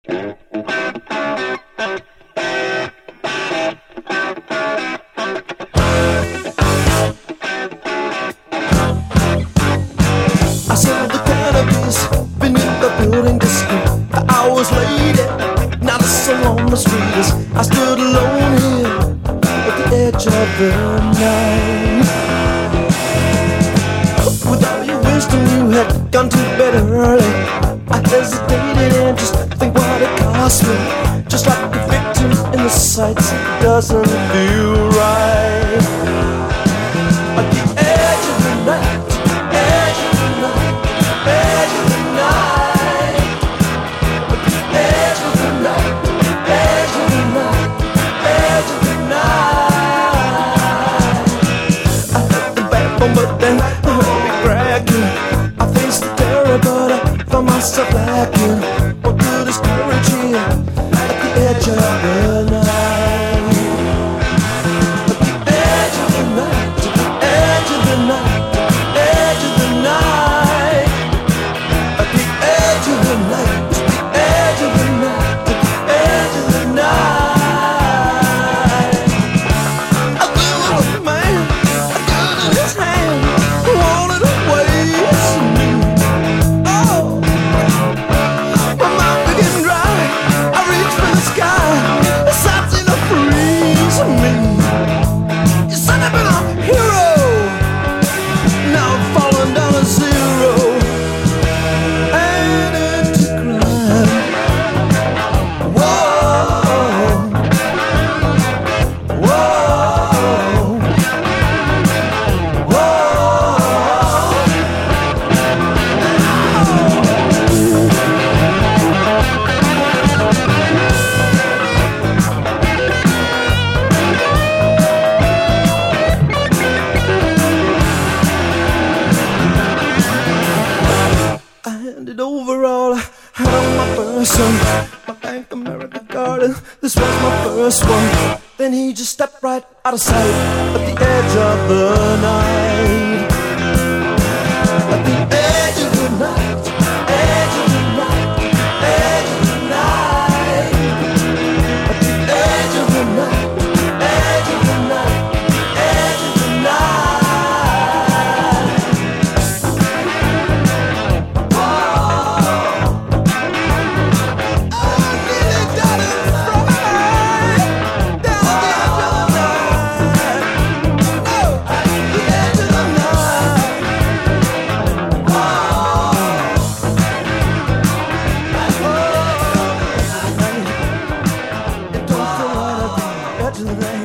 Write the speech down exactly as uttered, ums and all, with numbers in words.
I saw the cannabis beneath the building disco. The hours later, now the sun on the street is. I stood alone here at the edge of the night. With all your wisdom, you had gone to bed early. I hesitated and just think what it cost me. Just like a victim in the sights, it doesn't feel right. At the edge of the night. But then I heard me cracking. I faced the terror, but I found myself lacking. What good is courage here at the edge of the night? At the edge of the night, at the edge of the night, at the edge of the night. At the edge of the night, at the edge of the night, at the edge of the night. A little man, a gun in his hand. Over all I had on my person, my Bank America garden. This was my first one. Then he just stepped right out of sight at the edge of the night. At the edge of the night, edge of the night, edge of the night. At the edge of the night, edge of the night, edge of the night. To the